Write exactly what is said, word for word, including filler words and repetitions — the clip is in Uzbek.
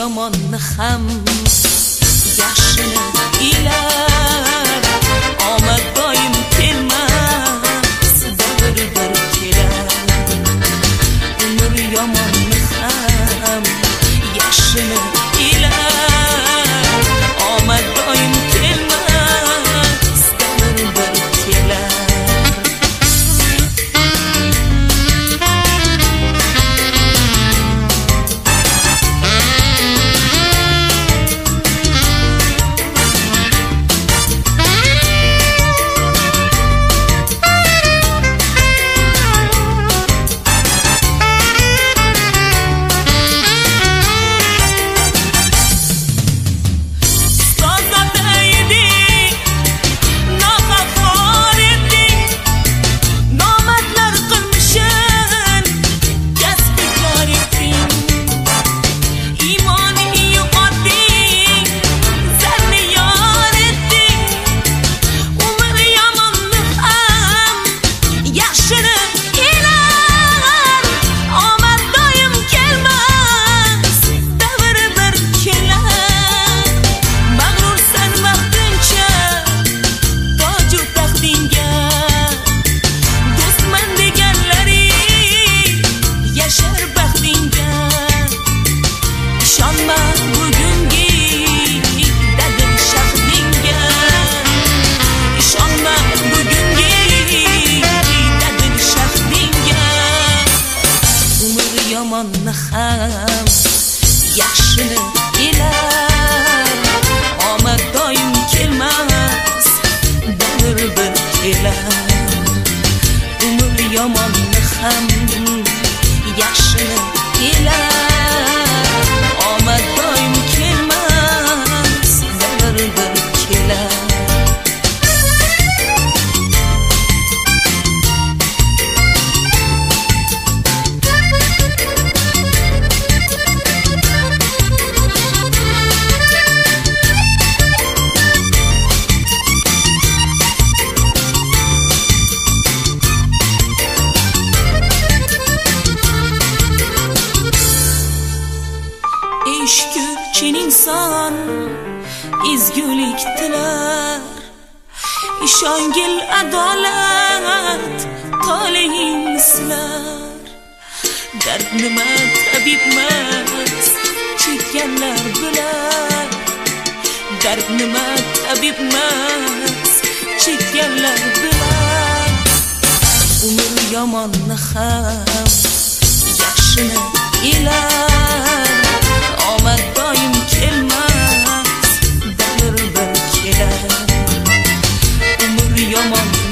yomonni ham yaxshini ilar, omad doim kelmas, davr bir kelar. Umr yomonni ham yaxshini ilar, omad doim kelmas, davr bir kelar. Yomonni ham yaxshini ilar, omad doim kelmas, davr bir kelar. Umr yomonni ham yaxshini ilar, omad doim kelmas, davr bir kelar. Chin inson ezgulik tilar, ishongil adolat toleying sizlar. Dard nima tabibmas, chekkanlar bilar. Dard nima tabibmas, chekkanlar bilar. Umr yomonni ham yaxshini ilar, omad doim kelmas, davr bir kelar. Umr yomon